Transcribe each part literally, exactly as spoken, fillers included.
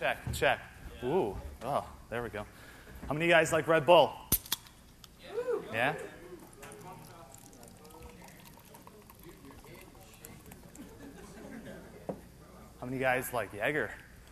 Check, check. Ooh, oh, there we go. How many of you guys like Red Bull? Yeah? How many guys like Jaeger?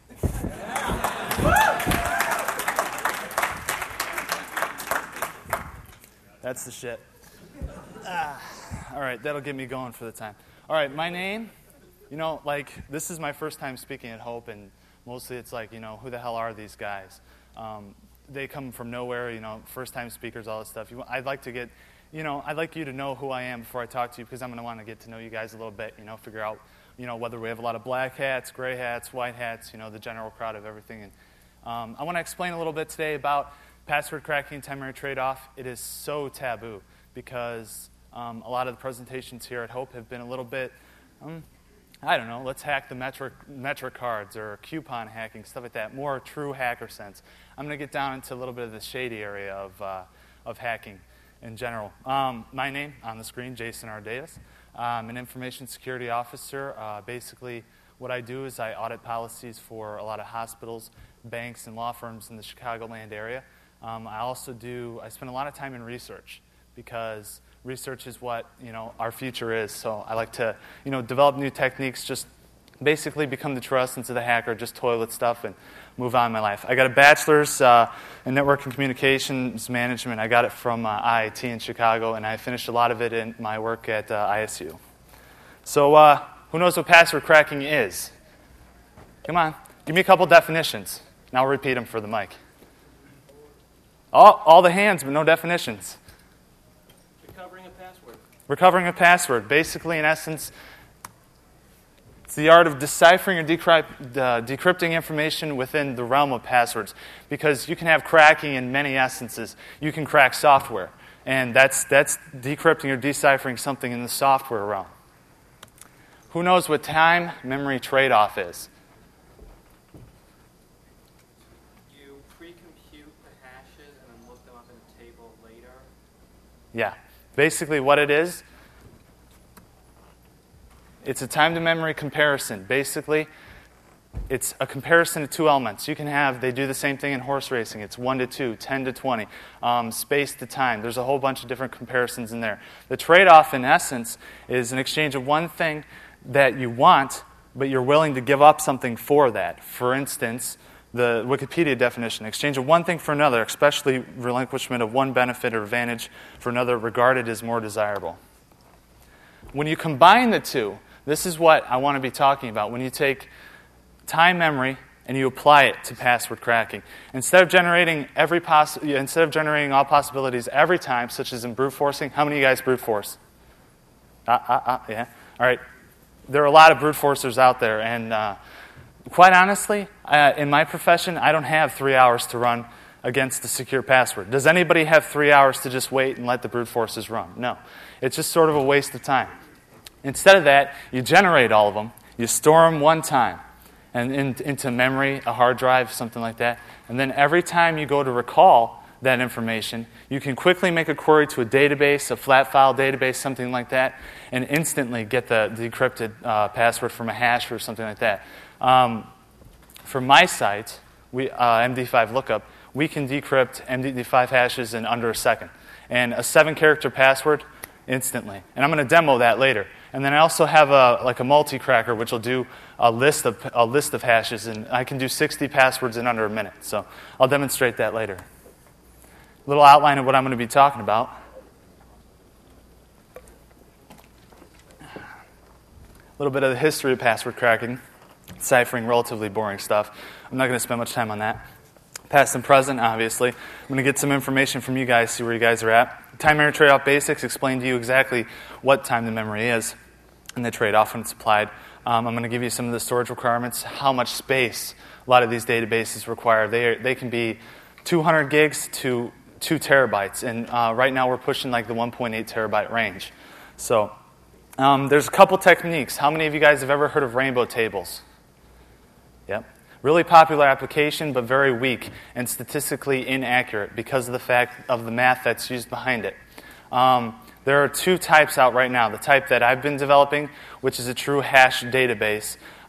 That's the shit. Ah, all right, that'll get me going for the time. All right, my name, you know, like, this is my first time speaking at Hope, and mostly it's like, you know, who the hell are these guys? Um, they come from nowhere, you know, first-time speakers, all this stuff. You, I'd like to get, you know, I'd like you to know who I am before I talk to you, because I'm going to want to get to know you guys a little bit, you know, figure out, you know, whether we have a lot of black hats, gray hats, white hats, you know, the general crowd of everything. And um, I want to explain a little bit today about password cracking and time-memory trade-off. It is so taboo because um, a lot of the presentations here at Hope have been a little bit, um, I don't know, let's hack the metric, metric cards or coupon hacking, stuff like that, more true hacker sense. I'm going to get down into a little bit of the shady area of, uh, of hacking in general. Um, my name on the screen, Jason R. Davis. I'm an information security officer. Uh, basically, what I do is I audit policies for a lot of hospitals, banks, and law firms in the Chicagoland area. Um, I also do, I spend a lot of time in research because research is what, you know, our future is. So I like to, you know, develop new techniques, just basically become the true essence of the hacker, just toilet stuff and move on in my life. I got a bachelor's uh, in network and communications management. I got it from uh, I I T in Chicago, and I finished a lot of it in my work at uh, I S U. So uh, who knows what password cracking is? Come on, give me a couple definitions. Now I'll repeat them for the mic. All, all the hands, but no definitions. Recovering a password. Recovering a password. Basically, in essence, it's the art of deciphering or decrypt, uh, decrypting information within the realm of passwords. Because you can have cracking in many essences. You can crack software. And that's, that's decrypting or deciphering something in the software realm. Who knows what time-memory trade-off is? You pre-compute the hashes and then look them up in a table later. Yeah. Basically what it is, it's a time-to-memory comparison. Basically, it's a comparison of two elements. You can have, they do the same thing in horse racing. It's one to two, ten to twenty, um, space to time. There's a whole bunch of different comparisons in there. The trade-off, in essence, is an exchange of one thing that you want, but you're willing to give up something for that. For instance, the Wikipedia definition, exchange of one thing for another, especially relinquishment of one benefit or advantage for another regarded as more desirable. When you combine the two, this is what I want to be talking about. When you take time memory and you apply it to password cracking, instead of generating every poss- instead of generating all possibilities every time, such as in brute forcing, how many of you guys brute force? Ah, ah, ah, yeah. All right. There are a lot of brute forcers out there, and uh, quite honestly, uh, in my profession, I don't have three hours to run against the secure password. Does anybody have three hours to just wait and let the brute forces run? No. It's just sort of a waste of time. Instead of that, you generate all of them, you store them one time and in, into memory, a hard drive, something like that, and then every time you go to recall that information, you can quickly make a query to a database, a flat file database, something like that, and instantly get the decrypted uh, password from a hash or something like that. Um, for my site, we, uh, M D five Lookup, we can decrypt M D five hashes in under a second. And a seven-character password, instantly. And I'm going to demo that later. And then I also have a like a multi-cracker, which will do a list of a list of hashes, and I can do sixty passwords in under a minute. So I'll demonstrate that later. A little outline of what I'm going to be talking about. A little bit of the history of password cracking, ciphering relatively boring stuff. I'm not going to spend much time on that. Past and present, obviously. I'm going to get some information from you guys, see where you guys are at. Time memory trade-off basics, explain to you exactly what time to memory is and the trade-off when it's applied. Um, I'm going to give you some of the storage requirements, how much space a lot of these databases require. They are, they can be two hundred gigs to two terabytes, and uh, right now we're pushing like the one point eight terabyte range. So um, there's a couple techniques. How many of you guys have ever heard of rainbow tables? Yep. Really popular application, but very weak and statistically inaccurate because of the fact of the math that's used behind it. Um, there are two types out right now. The type that I've been developing, which is a true hash database.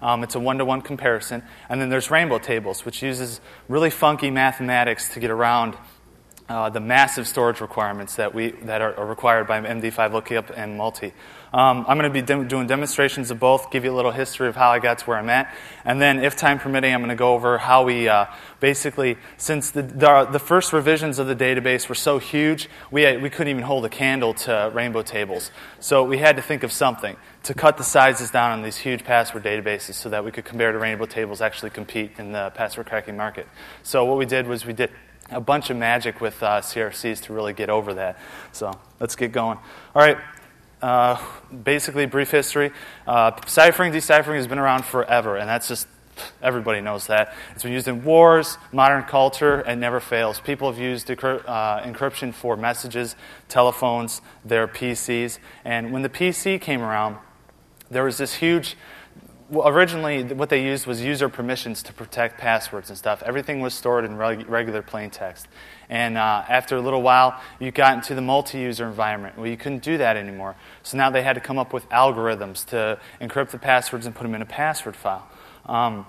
Um, it's a one-to-one comparison. And then there's rainbow tables, which uses really funky mathematics to get around uh, the massive storage requirements that we that are, are required by M D five Lookup and Multi. Um, I'm going to be dem- doing demonstrations of both, give you a little history of how I got to where I'm at, and then, if time permitting, I'm going to go over how we uh, basically, since the, the the first revisions of the database were so huge, we had, we couldn't even hold a candle to rainbow tables. So we had to think of something to cut the sizes down on these huge password databases so that we could compare to rainbow tables, actually compete in the password cracking market. So what we did was we did a bunch of magic with uh, C R Cs to really get over that. So let's get going. All right. Uh, basically, brief history. Uh, ciphering, deciphering has been around forever, and that's just, everybody knows that. It's been used in wars, modern culture, and never fails. People have used decrypt, uh, encryption for messages, telephones, their P Cs, and when the P C came around, there was this huge... Well, originally, what they used was user permissions to protect passwords and stuff. Everything was stored in reg- regular plain text. And uh, after a little while, you got into the multi-user environment where you couldn't do that anymore. So now they had to come up with algorithms to encrypt the passwords and put them in a password file. Um,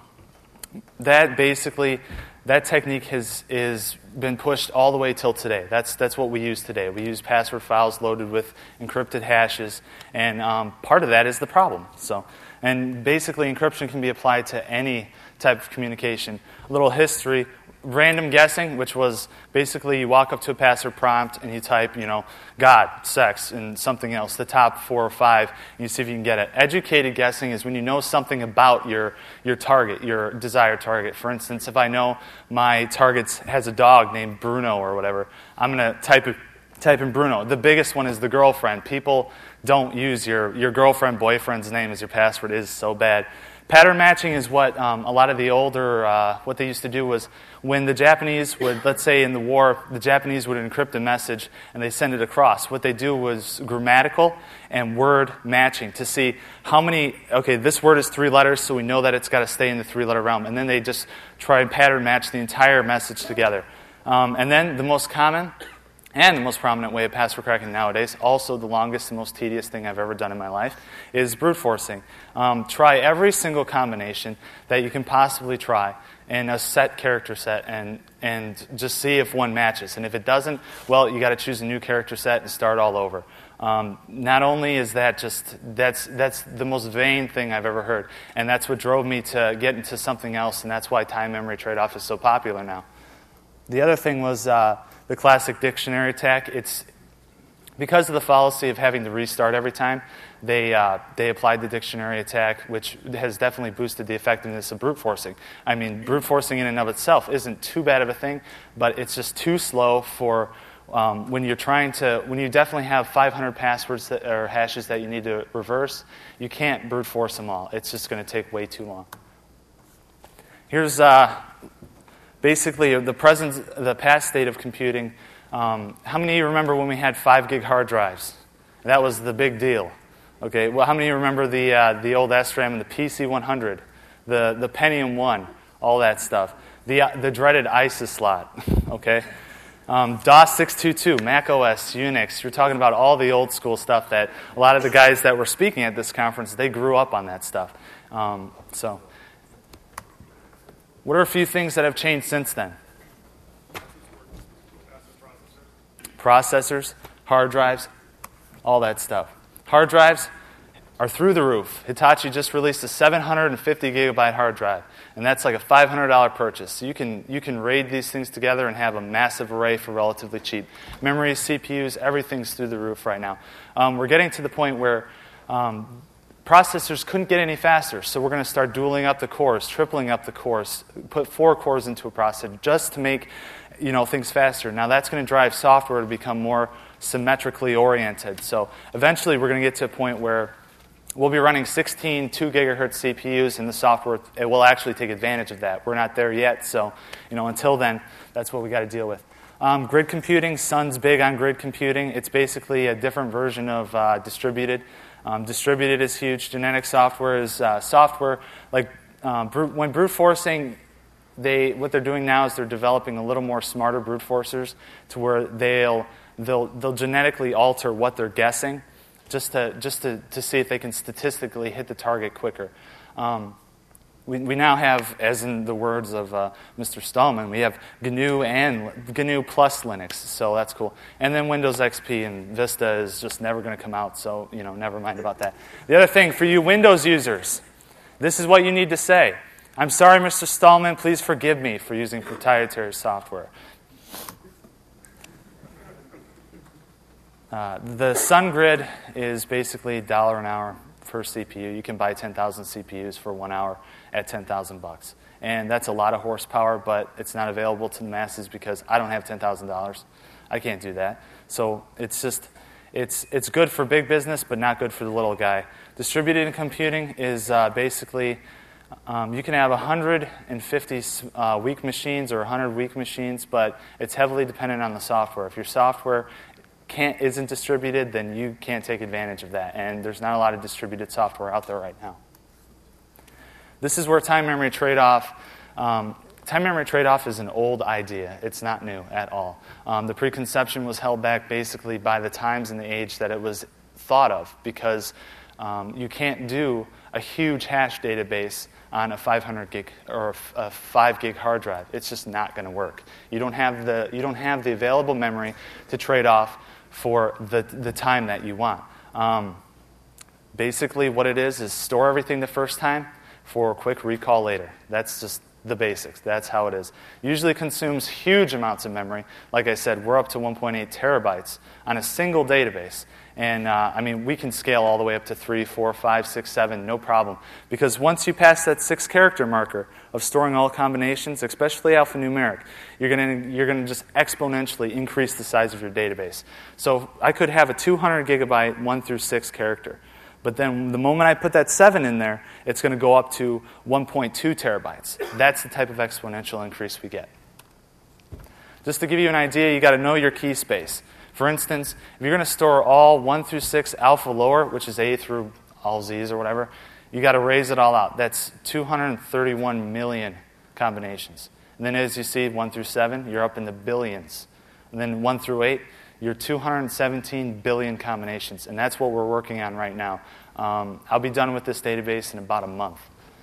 that basically, that technique has is been pushed all the way till today. That's that's what we use today. We use password files loaded with encrypted hashes, and um, part of that is the problem. So. And basically, encryption can be applied to any type of communication. A little history, random guessing, which was basically you walk up to a password prompt and you type, you know, God, sex, and something else, the top four or five, and you see if you can get it. Educated guessing is when you know something about your, your target, your desired target. For instance, if I know my target has a dog named Bruno or whatever, I'm going to type it. Type in Bruno. The biggest one is the girlfriend. People don't use your, your girlfriend, boyfriend's name as your password. It is so bad. Pattern matching is what um, a lot of the older, uh, what they used to do was when the Japanese would, let's say in the war, the Japanese would encrypt a message and they send it across. What they do was grammatical and word matching to see how many, okay, this word is three letters, so we know that it's got to stay in the three-letter realm. And then they just try and pattern match the entire message together. Um, and then the most common and the most prominent way of password cracking nowadays, also the longest and most tedious thing I've ever done in my life, is brute forcing. Um, try every single combination that you can possibly try in a set character set and and just see if one matches. And if it doesn't, well, you got to choose a new character set and start all over. Um, not only is that just, that's that's the most vain thing I've ever heard, and that's what drove me to get into something else, and that's why time-memory trade-off is so popular now. The other thing was uh, the classic dictionary attack. It's because of the fallacy of having to restart every time, they uh, they applied the dictionary attack, which has definitely boosted the effectiveness of brute forcing. I mean, brute forcing in and of itself isn't too bad of a thing, but it's just too slow for um, when you're trying to, when you definitely have five hundred passwords that, or hashes that you need to reverse, you can't brute force them all. It's just going to take way too long. Here's uh, basically the present, the past state of computing. Um, how many of you remember when we had five gig hard drives? That was the big deal. Okay, well, how many of you remember the uh, the old S RAM and the P C one hundred, the the Pentium one, all that stuff, the uh, the dreaded ISIS slot. Okay, um, DOS six two two, Mac O S, Unix. You're talking about all the old school stuff that a lot of the guys that were speaking at this conference, they grew up on that stuff. Um, so, what are a few things that have changed since then? Processors, hard drives, all that stuff. Hard drives are through the roof. Hitachi just released a seven hundred fifty gigabyte hard drive, and that's like a five hundred dollars purchase. So you can you can raid these things together and have a massive array for relatively cheap. Memories, C P Us, everything's through the roof right now. Um, we're getting to the point where um, processors couldn't get any faster, so we're going to start dualing up the cores, tripling up the cores, put four cores into a processor just to make you know, things faster. Now that's going to drive software to become more symmetrically oriented. So eventually we're going to get to a point where we'll be running sixteen two gigahertz C P Us, and the software it will actually take advantage of that. We're not there yet, so you know, until then, that's what we got to deal with. Um, grid computing, Sun's big on grid computing. It's basically a different version of uh, distributed. Um, distributed is huge. Genetic software is uh, software like um, brute, when brute forcing. They what they're doing now is they're developing a little more smarter brute forcers to where they'll they'll they'll genetically alter what they're guessing, just to just to, to see if they can statistically hit the target quicker. Um, We, we now have, as in the words of uh, Mister Stallman, we have G N U and G N U plus Linux, so that's cool. And then Windows X P and Vista is just never going to come out, so you know, never mind about that. The other thing, for you Windows users, this is what you need to say. I'm sorry, Mister Stallman, please forgive me for using proprietary software. Uh, the SunGrid is basically a dollar an hour per C P U. You can buy ten thousand C P Us for one hour at ten thousand bucks. And that's a lot of horsepower, but it's not available to the masses because I don't have ten thousand dollars. I can't do that. So it's just, it's it's good for big business, but not good for the little guy. Distributed computing is uh, basically, um, you can have one hundred fifty uh, weak machines or one hundred weak machines, but it's heavily dependent on the software. If your software can't isn't distributed, then you can't take advantage of that. And there's not a lot of distributed software out there right now. This is where time-memory trade-off, um, time-memory trade-off is an old idea. It's not new at all. Um, the preconception was held back basically by the times and the age that it was thought of, because um, you can't do a huge hash database on a five hundred gig or a five gig hard drive. It's just not going to work. You don't have the you don't have the available memory to trade off for the the time that you want. Um, basically, what it is is store everything the first time for a quick recall later. That's just the basics. That's how it is. Usually consumes huge amounts of memory. Like I said, we're up to one point eight terabytes on a single database. And, uh, I mean, we can scale all the way up to three, four, five, six, seven, no problem. Because once you pass that six-character marker of storing all combinations, especially alphanumeric, you're going to you're going to just exponentially increase the size of your database. So I could have a two hundred gigabyte one through six character. But then the moment I put that seven in there, it's going to go up to one point two terabytes. That's the type of exponential increase we get. Just to give you an idea, you got to know your key space. For instance, if you're going to store all one through six alpha lower, which is A through all Z's or whatever, you got to raise it all out. That's two hundred thirty-one million combinations. And then as you see, one through seven, you're up in the billions. And then one through eight, you're two hundred seventeen billion combinations. And that's what we're working on right now. Um, I'll be done with this database in about a month.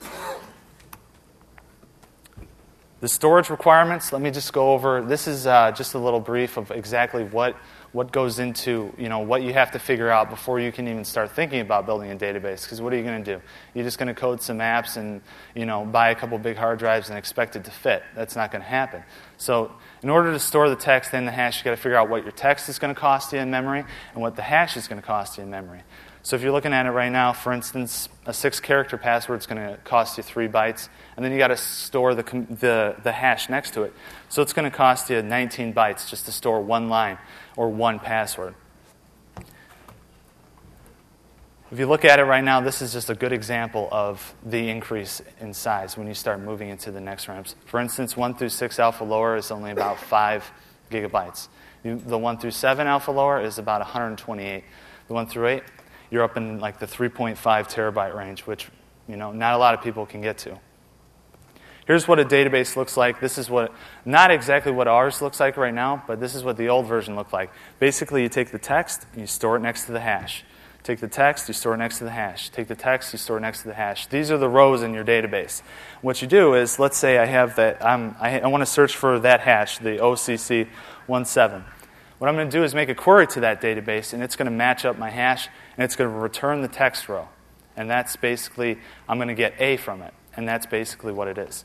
The storage requirements, let me just go over. This is uh, just a little brief of exactly what, what goes into, you know, what you have to figure out before you can even start thinking about building a database. Because what are you going to do? You're just going to code some apps and, you know, buy a couple big hard drives and expect it to fit. That's not going to happen. So in order to store the text in the hash, you've got to figure out what your text is going to cost you in memory and what the hash is going to cost you in memory. So if you're looking at it right now, for instance, a six-character password is going to cost you three bytes, and then you got to store the, the the hash next to it. So it's going to cost you nineteen bytes just to store one line or one password. If you look at it right now, this is just a good example of the increase in size when you start moving into the next ramps. For instance, one through six alpha lower is only about five gigabytes. The one through seven alpha lower is about one hundred twenty-eight. The one through eight, you're up in like the three point five terabyte range, which, you know, not a lot of people can get to. Here's what a database looks like. This is what, not exactly what ours looks like right now, but this is what the old version looked like. Basically, you take the text, and you store it next to the hash. Take the text, you store it next to the hash. Take the text, you store it next to the hash. These are the rows in your database. What you do is, let's say I have that, I'm, I, I want to search for that hash, the O C C seventeen. What I'm going to do is make a query to that database, and it's going to match up my hash, and it's going to return the text row. And that's basically, I'm going to get A from it. And that's basically what it is.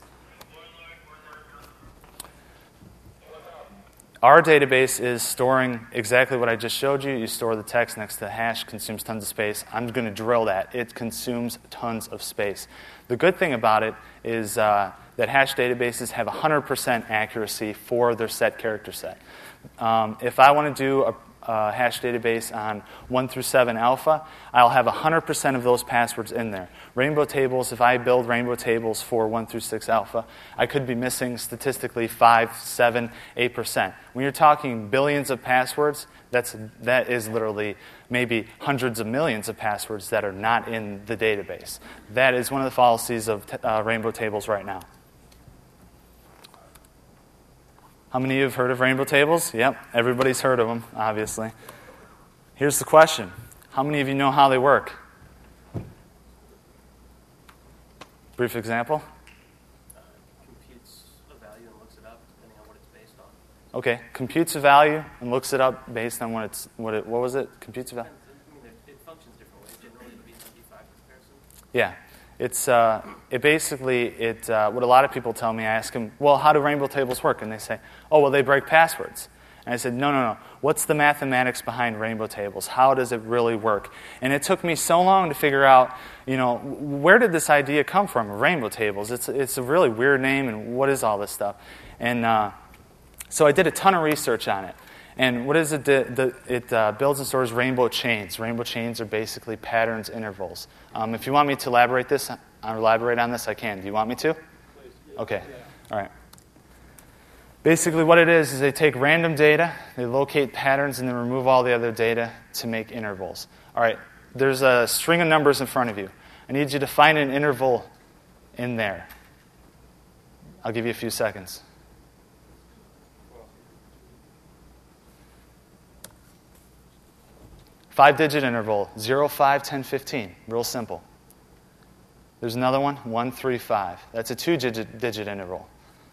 Our database is storing exactly what I just showed you. You store the text next to the hash, consumes tons of space. I'm going to drill that. It consumes tons of space. The good thing about it is uh, that hash databases have one hundred percent accuracy for their set character set. Um, if I want to do a, a hash database on one through seven alpha, I'll have one hundred percent of those passwords in there. Rainbow tables, if I build rainbow tables for one through six alpha, I could be missing statistically five, seven, eight percent. When you're talking billions of passwords, that's, that is literally maybe hundreds of millions of passwords that are not in the database. That is one of the fallacies of t- uh, rainbow tables right now. How many of you have heard of rainbow tables? Yep, everybody's heard of them, obviously. Here's the question. How many of you know how they work? Brief example? Uh, computes a value and looks it up depending on what it's based on. Okay, computes a value and looks it up based on what it's what it what was it? Computes a value. I mean, it, it functions different ways. Generally, it would be an M D five comparison. Yeah, it's uh, it basically it. Uh, what a lot of people tell me, I ask them, well, how do rainbow tables work? And they say, oh, well, they break passwords. And I said, no, no, no. What's the mathematics behind rainbow tables? How does it really work? And it took me so long to figure out, you know, where did this idea come from? Rainbow tables. It's it's a really weird name, and what is all this stuff? And uh, so I did a ton of research on it. And what is it? The, the, it uh, builds and stores rainbow chains. Rainbow chains are basically patterns, intervals. Um, if you want me to elaborate this, uh, elaborate on this, I can. Do you want me to? Please. Okay. All right. Basically, what it is is they take random data, they locate patterns, and then remove all the other data to make intervals. All right. There's a string of numbers in front of you. I need you to find an interval in there. I'll give you a few seconds. Five-digit interval, zero, five, ten, fifteen. Real simple. There's another one, one, three, five. That's a two-digit digit interval.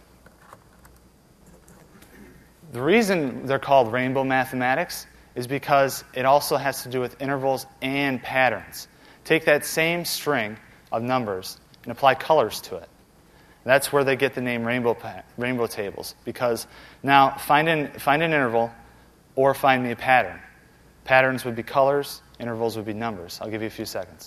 The reason they're called rainbow mathematics is because it also has to do with intervals and patterns. Take that same string of numbers and apply colors to it. That's where they get the name rainbow rainbow tables, because now find an, find an interval or find me a pattern. Patterns would be colors, intervals would be numbers. I'll give you a few seconds.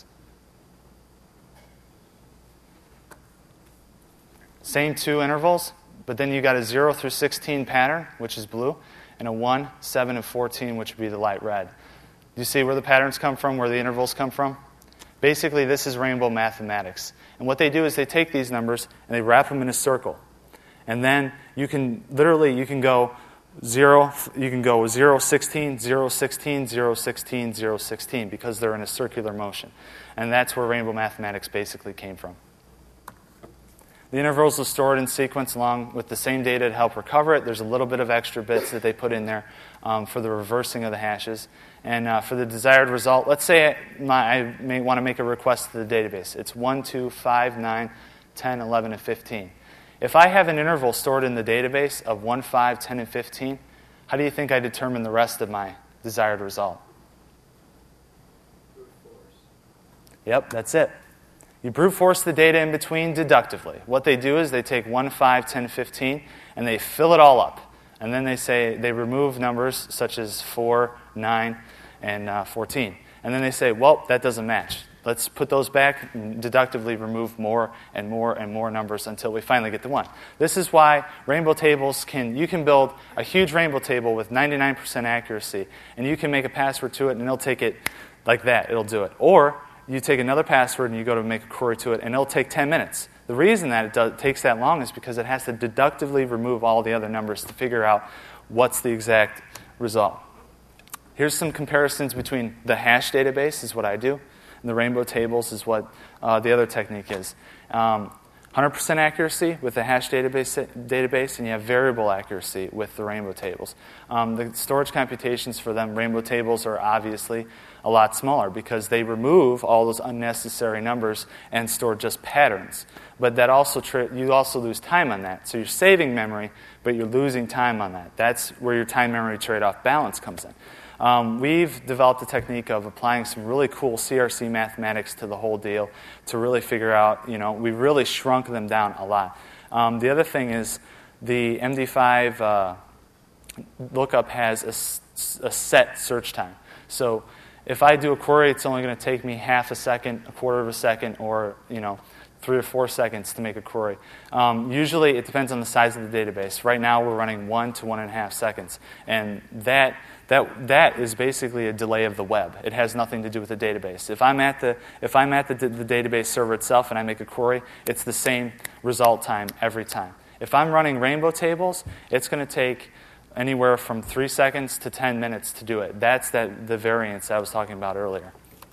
Same two intervals, but then you got a zero through sixteen pattern, which is blue, and a one, seven, and fourteen, which would be the light red. Do you see where the patterns come from, where the intervals come from? Basically, this is rainbow mathematics. And what they do is they take these numbers and they wrap them in a circle. And then you can literally, you can go zero, you can go zero, sixteen, zero, sixteen, zero, sixteen, zero, sixteen, because they're in a circular motion. And that's where rainbow mathematics basically came from. The intervals are stored in sequence along with the same data to help recover it. There's a little bit of extra bits that they put in there um, for the reversing of the hashes. And uh, for the desired result, let's say I, my, I may want to make a request to the database. It's one, two, five, nine, ten, eleven, and fifteen. If I have an interval stored in the database of one, five, ten, and fifteen, how do you think I determine the rest of my desired result? Brute force. Yep, that's it. You brute force the data in between deductively. What they do is they take one, five, ten, fifteen, and they fill it all up. And then they say they remove numbers such as four, nine, and uh, fourteen. And then they say, well, that doesn't match. Let's put those back and deductively remove more and more and more numbers until we finally get to one. This is why rainbow tables can, you can build a huge rainbow table with ninety-nine percent accuracy, and you can make a password to it, and it'll take it like that. It'll do it. Or you take another password and you go to make a query to it, and it'll take ten minutes. The reason that it does, takes that long is because it has to deductively remove all the other numbers to figure out what's the exact result. Here's some comparisons between the hash database, is what I do, and the rainbow tables is what uh, the other technique is. Um, one hundred percent accuracy with the hash database, database, and you have variable accuracy with the rainbow tables. Um, the storage computations for them, rainbow tables, are obviously a lot smaller because they remove all those unnecessary numbers and store just patterns. But that also tra- you also lose time on that. So you're saving memory, but you're losing time on that. That's where your time-memory trade-off balance comes in. Um, we've developed a technique of applying some really cool C R C mathematics to the whole deal to really figure out, you know, we really shrunk them down a lot. Um, the other thing is the M D five uh, lookup has a, a set search time. So if I do a query, it's only going to take me half a second, a quarter of a second, or, you know, three or four seconds to make a query. Um, usually it depends on the size of the database. Right now we're running one to one and a half seconds. And that that that is basically a delay of the web. It has nothing to do with the database. If I'm at the if I'm at the, the database server itself and I make a query, it's the same result time every time. If I'm running rainbow tables, it's going to take anywhere from three seconds to ten minutes to do it. That's that the variance I was talking about earlier.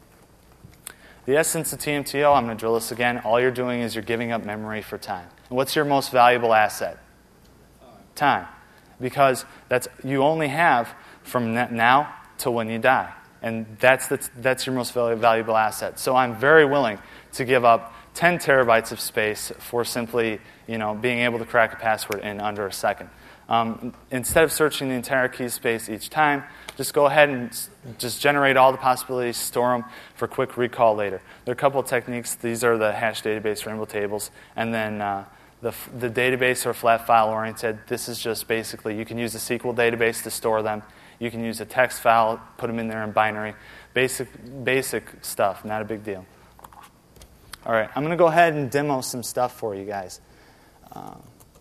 The essence of T M T O, I'm going to drill this again. All you're doing is you're giving up memory for time. And what's your most valuable asset? Time. Because that's you only have from now to when you die. And that's the, that's your most valuable asset. So I'm very willing to give up ten terabytes of space for simply, you know, being able to crack a password in under a second. Um, instead of searching the entire key space each time, just go ahead and s- just generate all the possibilities, store them for quick recall later. There are a couple of techniques. These are the hash database rainbow tables, and then uh, the, f- the database are flat file oriented. This is just basically, you can use a S Q L database to store them. You can use a text file, put them in there in binary. Basic, basic stuff, not a big deal. All right, I'm going to go ahead and demo some stuff for you guys. Um,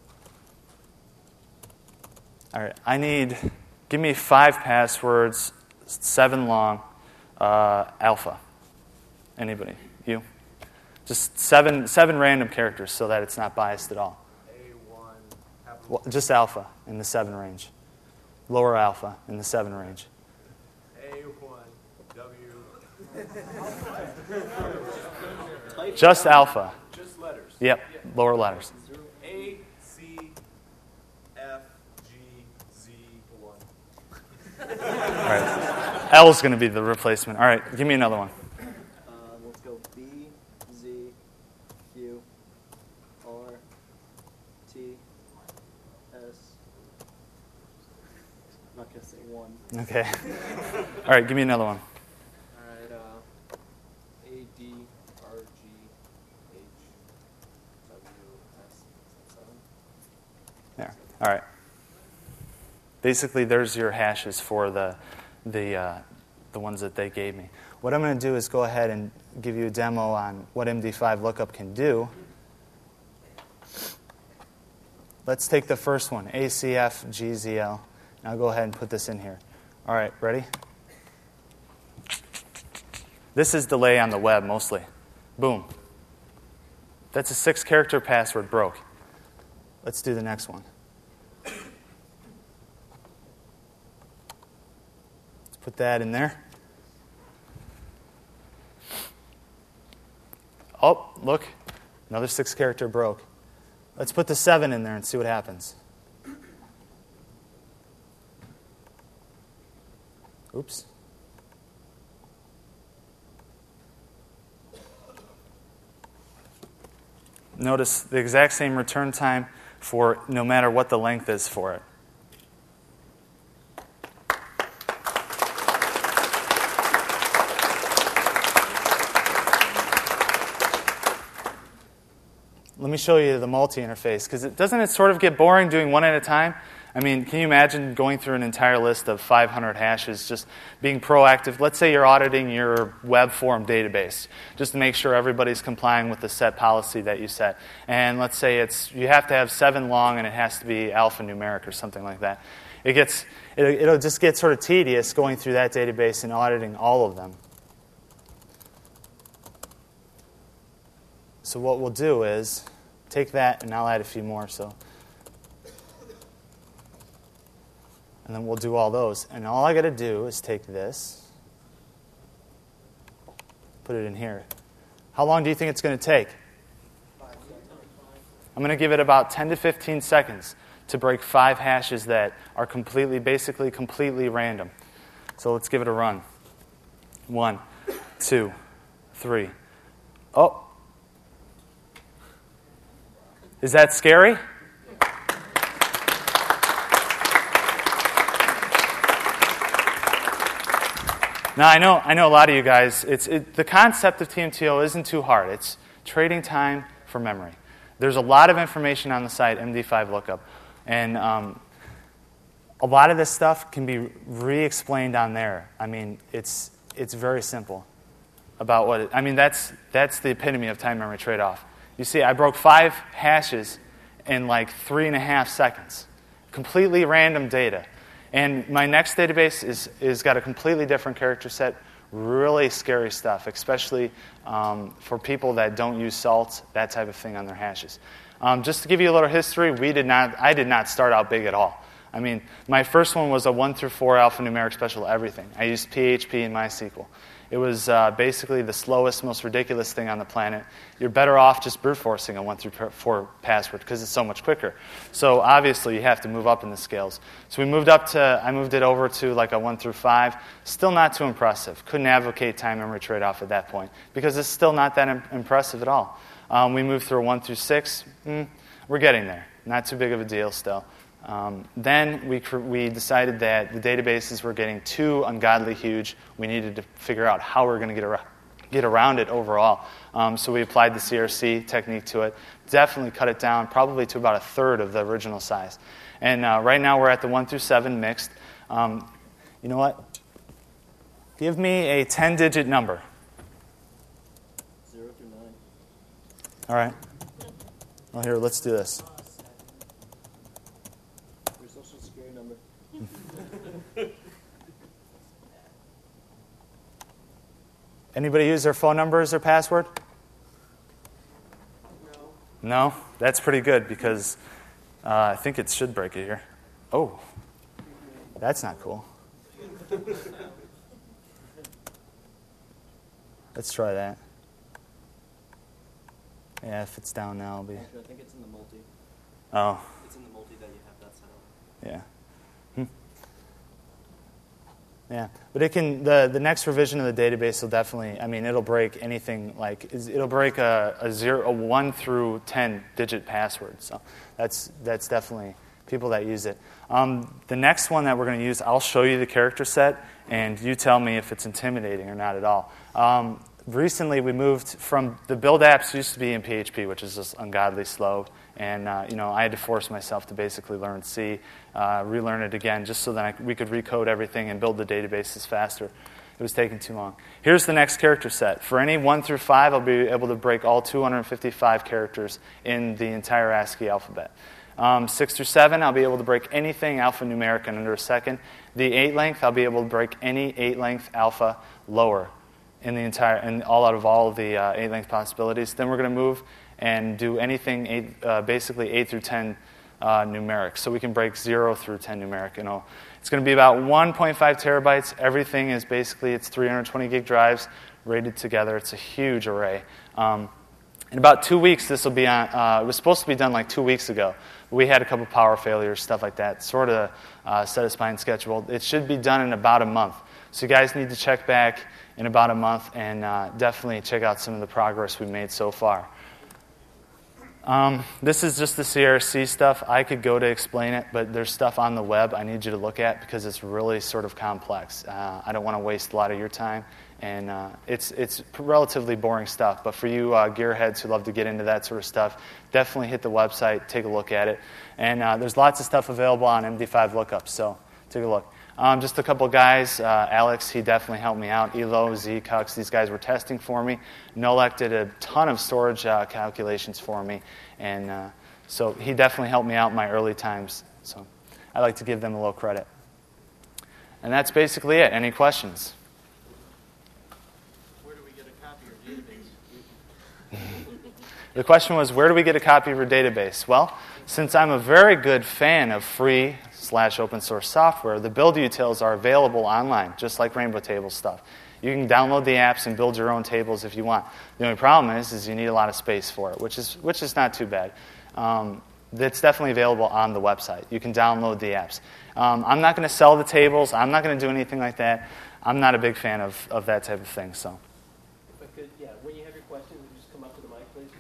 all right, I need, give me five passwords, seven long, uh, alpha. Anybody? You? Just seven, seven random characters so that it's not biased at all. A one. Well, just alpha in the seven range. Lower alpha in the seven range. A one. W. Just alpha. Just letters. Yep, lower letters. A, C, F, G, Z, one. All right. L is going to be the replacement. All right, give me another one. Uh, let's go B, Z, Q, R, T, S. I'm not gonna say one. Okay. All right, give me another one. All right. Uh, A, D, R, G, H, W, S, seven. There. All right. Basically, there's your hashes for the the uh, the ones that they gave me. What I'm going to do is go ahead and give you a demo on what M D five lookup can do. Let's take the first one, A C F G Z L. And I'll go ahead and put this in here. All right, ready? This is delay on the web mostly. Boom. That's a six-character password broke. Let's do the next one. Let's put that in there. Oh, look. Another six-character broke. Let's put the seven in there and see what happens. Oops. Notice the exact same return time for no matter what the length is for it. Let me show you the multi-interface, because it doesn't it sort of get boring doing one at a time? I mean, can you imagine going through an entire list of five hundred hashes, just being proactive? Let's say you're auditing your web form database, just to make sure everybody's complying with the set policy that you set. And let's say it's you have to have seven long, and it has to be alphanumeric or something like that. It gets it, it'll just get sort of tedious going through that database and auditing all of them. So what we'll do is take that, and I'll add a few more. So. And then we'll do all those. And all I got to do is take this, put it in here. How long do you think it's going to take? I'm going to give it about ten to fifteen seconds to break five hashes that are completely, basically completely random. So let's give it a run. One, two, three. Oh. Is that scary? Now, I know I know a lot of you guys, it's it, the concept of T M T O isn't too hard. It's trading time for memory. There's a lot of information on the site, M D five lookup. And um, a lot of this stuff can be re-explained on there. I mean, it's it's very simple about what it, I mean, that's that's the epitome of time memory trade-off. You see, I broke five hashes in like three and a half seconds. Completely random data. And my next database is is got a completely different character set, really scary stuff, especially um, for people that don't use salt, that type of thing on their hashes. Um, just to give you a little history, we did not. I did not start out big at all. I mean, my first one was a one through four alphanumeric special everything. I used P H P and MySQL. It was uh, basically the slowest, most ridiculous thing on the planet. You're better off just brute forcing a one through four password because it's so much quicker. So obviously you have to move up in the scales. So we moved up to, I moved it over to like a one through five. Still not too impressive. Couldn't advocate time memory trade-off at that point because it's still not that im- impressive at all. Um, we moved through one through six. Mm, we're getting there. Not too big of a deal still. Um, then we, cr- we decided that the databases were getting too ungodly huge. We needed to figure out how we we're going to get around, get around it overall. Um, so we applied the C R C technique to it. Definitely cut it down probably to about a third of the original size. And uh, right now we're at the one through seven mixed. Um, you know what? Give me a ten-digit number. Zero through nine. All right. Well, here, let's do this. Your social security number. Anybody use their phone number as their password? No. No? That's pretty good because uh, I think it should break it here. Oh, that's not cool. Let's try that. Yeah, if it's down now, I'll be... Actually, I think it's in the multi. Oh, It's in the multi that you have that set up. yeah. Hmm. Yeah, but it can, the, the next revision of the database will definitely, I mean, it'll break anything like, it'll break a, a zero, a one through ten digit password. So that's, that's definitely people that use it. Um, the next one that we're going to use, I'll show you the character set, and you tell me if it's intimidating or not at all. Um, recently, we moved from, the build apps used to be in P H P, which is just ungodly slow. And, uh, you know, I had to force myself to basically learn C, uh, relearn it again, just so that I, we could recode everything and build the databases faster. It was taking too long. Here's the next character set. For any one through five, I'll be able to break all two hundred fifty-five characters in the entire ASCII alphabet. Um, six through seven, I'll be able to break anything alphanumeric in under a second. The eight length, I'll be able to break any eight length alpha lower in the entire, and all out of all of the uh, eight length possibilities. Then we're going to move and do anything eight, uh, basically eight through ten uh, numeric. So we can break zero through ten numeric. You know, it's going to be about one point five terabytes. Everything is basically, it's three hundred twenty gig drives rated together. It's a huge array. Um, in about two weeks, this will be on, uh, it was supposed to be done like two weeks ago. But we had a couple power failures, stuff like that, sort of uh, set us behind schedule. It should be done in about a month. So you guys need to check back in about a month and uh, definitely check out some of the progress we've made so far. Um, this is just the C R C stuff. I could go to explain it, but there's stuff on the web I need you to look at because it's really sort of complex. Uh, I don't want to waste a lot of your time, and uh, it's it's relatively boring stuff. But for you uh, gearheads who love to get into that sort of stuff, definitely hit the website, take a look at it. And uh, there's lots of stuff available on M D five lookups, so take a look. Um, just a couple guys. Uh, Alex, he definitely helped me out. Elo, Z, Cux, these guys were testing for me. Nolek did a ton of storage uh, calculations for me. And uh, so he definitely helped me out in my early times. So I like to give them a little credit. And that's basically it. Any questions? Where do we get a copy of your database? The question was, where do we get a copy of your database? Well, since I'm a very good fan of free slash open source software, the build utils are available online, just like Rainbow Table stuff. You can download the apps and build your own tables if you want. The only problem is, is you need a lot of space for it, which is which is not too bad. Um, it's definitely available on the website. You can download the apps. Um, I'm not going to sell the tables. I'm not going to do anything like that. I'm not a big fan of, of that type of thing. So. If I could, yeah, when you have your questions, would you just come up to the mic, please?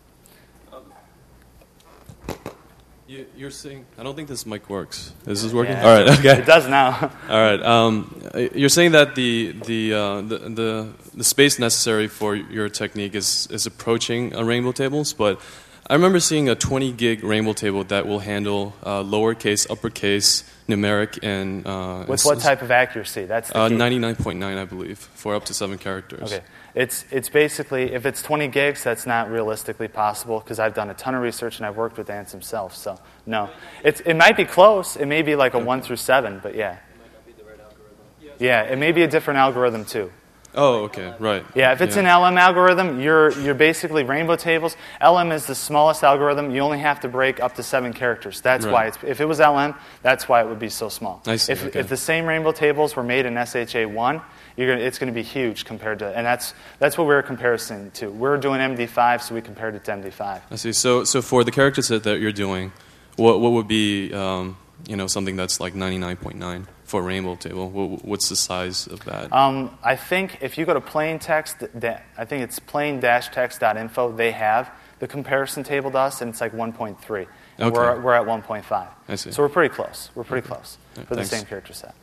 You, you're saying, I don't think this mic works. Is this working? Yeah, All right, okay. It does now. All right. Um, you're saying that the the, uh, the the the space necessary for your technique is is approaching a rainbow tables, but I remember seeing a twenty gig rainbow table that will handle uh, lowercase, uppercase, numeric, and uh, With what type of accuracy? That's the uh, key. ninety-nine point nine, I believe, for up to seven characters. Okay. It's it's basically, if it's twenty gigs, that's not realistically possible because I've done a ton of research and I've worked with Ants himself. So, no. It's, it might be close. It may be like a one through seven, but yeah. It might not be the right algorithm. Yeah, it may be a different algorithm too. Oh, okay, right. Yeah, if it's Yeah. an L M algorithm, you're you're basically rainbow tables. L M is the smallest algorithm. You only have to break up to seven characters. That's Right. why it's, if it was L M, that's why it would be so small. I see, If okay. if the same rainbow tables were made in S H A one, you're gonna, it's going to be huge compared to, and that's that's what we're comparing to. We're doing M D five, so we compared it to M D five. I see. So, so for the character set that you're doing, what what would be um, you know something that's like ninety-nine point nine for a rainbow table? What, what's the size of that? Um, I think if you go to plain text, that I think it's plain dash text dot info. They have the comparison table does, and it's like one point three. And Okay. we're, we're at one point five. I see. So we're pretty close. We're pretty close Yeah, for the thanks. same character set.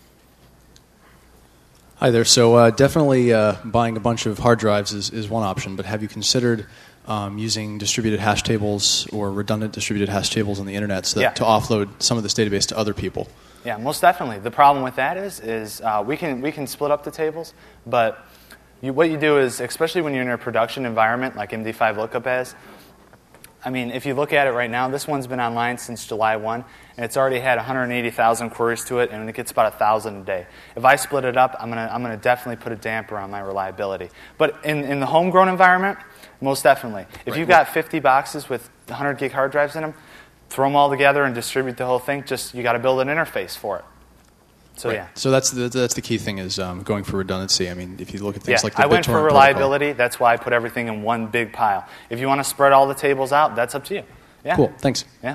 Hi there. So uh, definitely uh, buying a bunch of hard drives is, is one option, but have you considered um, using distributed hash tables or redundant distributed hash tables on the internet so that Yeah. to offload some of this database to other people? Yeah, most definitely. The problem with that is, is uh, we can we can split up the tables, but you, what you do is, especially when you're in a production environment like M D five Lookup is, I mean, if you look at it right now, this one's been online since July first, and it's already had one hundred eighty thousand queries to it, and it gets about one thousand a day. If I split it up, I'm going to I'm gonna definitely put a damper on my reliability. But in, in the homegrown environment, most definitely. If Right. you've got fifty boxes with one hundred gig hard drives in them, throw them all together and distribute the whole thing. Just you got to build an interface for it. So, yeah. So that's the, that's the key thing is um, going for redundancy. I mean, if you look at things Yeah, like the I went for BitTorrent reliability. That's why I put everything in one big pile. If you want to spread all the tables out, that's up to you. Yeah. Protocol. Cool. Thanks. Yeah.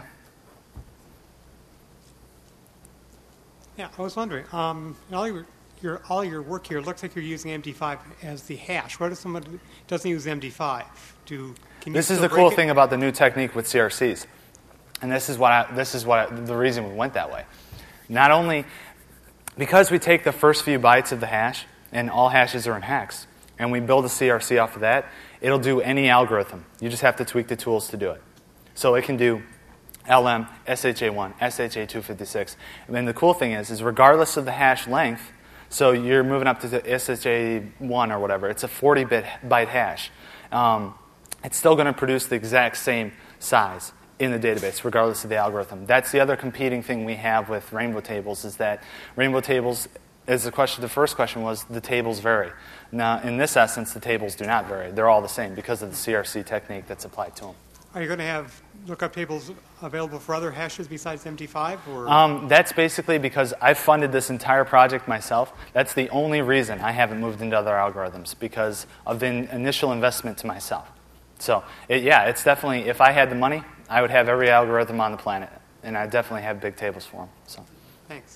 Yeah, I was wondering, um, in all your, your all your work here, it looks like you're using M D five as the hash. What if someone doesn't use M D five? Do can you This is still the cool break it? thing about the new technique with C R Cs, and this is what I, this is what I, the reason we went that way. Not only because we take the first few bytes of the hash, and all hashes are in hex, and we build a C R C off of that, it'll do any algorithm. You just have to tweak the tools to do it. So it can do L M, S H A one, S H A two fifty-six. And then the cool thing is, is regardless of the hash length, so you're moving up to the S H A one or whatever, it's a forty bit byte hash. Um, it's still going to produce the exact same size in the database, regardless of the algorithm. That's the other competing thing we have with Rainbow Tables is that Rainbow Tables, as the question, the first question was, the tables vary. Now, in this essence, the tables do not vary. They're all the same because of the C R C technique that's applied to them. Are you going to have lookup tables available for other hashes besides M D five? Or Um, that's basically because I funded this entire project myself. That's the only reason I haven't moved into other algorithms, because of the in- initial investment to myself. So, it, yeah, it's definitely, if I had the money, I would have every algorithm on the planet, and I definitely have big tables for them. So. thanks.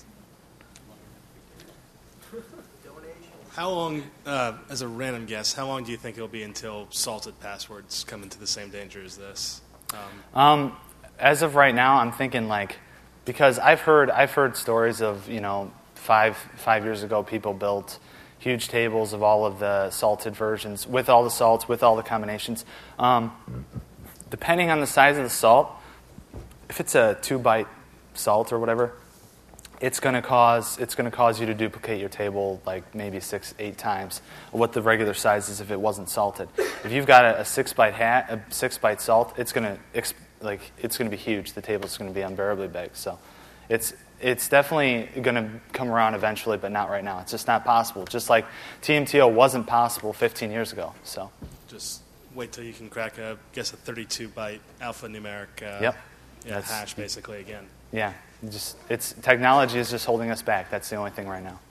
How long, uh, as a random guess, how long do you think it'll be until salted passwords come into the same danger as this? Um, Um, as of right now, I'm thinking like, because I've heard I've heard stories of, you know, five five years ago people built huge tables of all of the salted versions with all the salts, with all the combinations. Um, depending on the size of the salt, if it's a two byte salt or whatever, it's going to cause it's going to cause you to duplicate your table like maybe six eight times what the regular size is if it wasn't salted. If you've got a, a six byte hat a six byte salt, it's going to exp- like it's going to be huge. The table's going to be unbearably big. So it's it's definitely going to come around eventually, but not right now. It's just not possible. Just like T M T O wasn't possible fifteen years ago. So just wait till you can crack a, guess a thirty-two byte alphanumeric uh, Yep. yeah, That's- hash, basically, again. yeah, just it's technology is just holding us back. That's the only thing right now.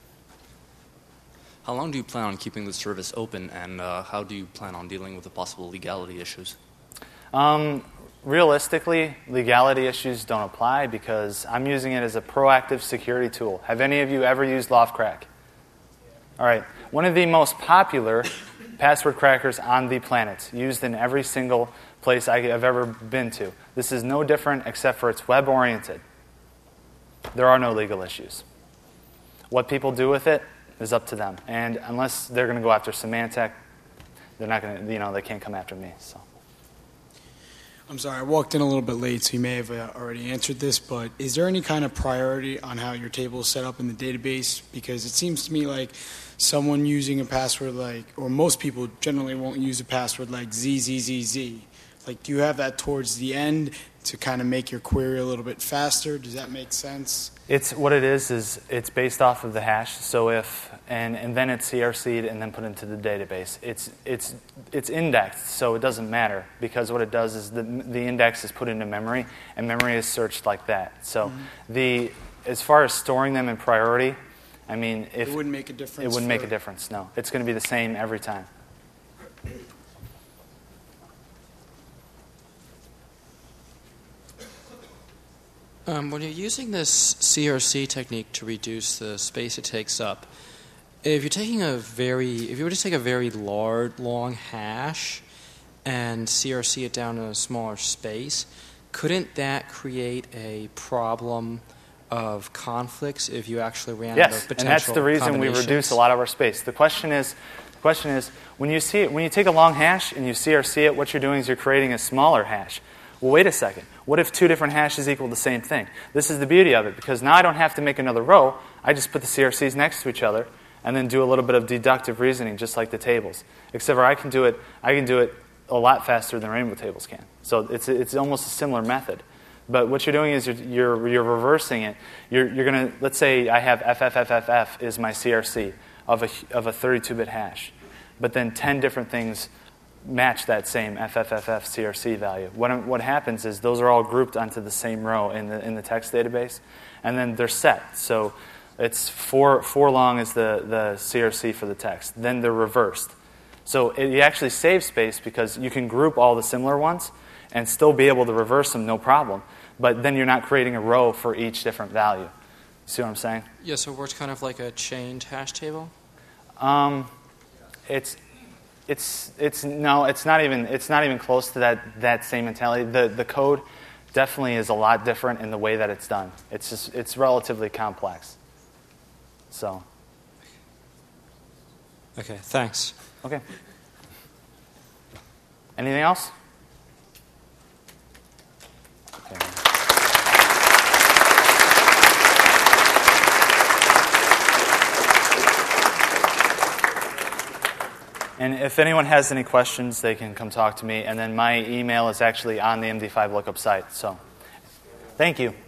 How long do you plan on keeping the service open, and uh, how do you plan on dealing with the possible legality issues? Um, realistically, legality issues don't apply because I'm using it as a proactive security tool. Have any of you ever used LoftCrack? All right. One of the most popular password crackers on the planet, used in every single place I have ever been to. This is no different except for it's web-oriented. There are no legal issues. What people do with it is up to them. And unless they're going to go after Symantec, they're not going to, you know, they can't come after me. So. I'm sorry, I walked in a little bit late, so you may have uh, already answered this, but is there any kind of priority on how your table is set up in the database? Because it seems to me like someone using a password like, or most people generally won't use a password like Z Z Z Z. Like, do you have that towards the end to kind of make your query a little bit faster? Does that make sense? It's what it is is it's based off of the hash. So if and, and then it's C R C'd and then put into the database. It's it's it's indexed, so it doesn't matter because what it does is the the index is put into memory and memory is searched like that. So mm-hmm. the as far as storing them in priority, I mean if it wouldn't make a difference. It wouldn't for... make a difference. No, it's going to be the same every time. Um, when you're using this C R C technique to reduce the space it takes up, if you're taking a very, if you were to take a very large, long hash and C R C it down in a smaller space, couldn't that create a problem of conflicts if you actually ran Yes, the potential and that's the reason we combinations? reduce a lot of our space. The question is, the question is, when you see it, when you take a long hash and you C R C it, what you're doing is you're creating a smaller hash. Well, wait a second. What if two different hashes equal the same thing? This is the beauty of it, because now I don't have to make another row. I just put the C R Cs next to each other and then do a little bit of deductive reasoning, just like the tables. Except for I can do it. I can do it a lot faster than rainbow tables can. So it's it's almost a similar method. But what you're doing is you're you're, you're reversing it. You're you're gonna let's say I have F F F F F is my C R C of a of a thirty-two bit hash, but then ten different things match that same F F F F C R C value. What what happens is those are all grouped onto the same row in the in the text database, and then they're set. So it's four four long is the the C R C for the text. Then they're reversed. So it, you actually save space because you can group all the similar ones and still be able to reverse them, no problem. But then you're not creating a row for each different value. See what I'm saying? Yeah, so it works kind of like a chained hash table? Um, it's it's it's no, it's not even it's not even close to that that same mentality. The the code definitely is a lot different in the way that it's done. It's just it's relatively complex. So. Okay, thanks. Okay. Anything else? Okay. And if anyone has any questions, they can come talk to me. And then my email is actually on the M D five lookup site. So, thank you.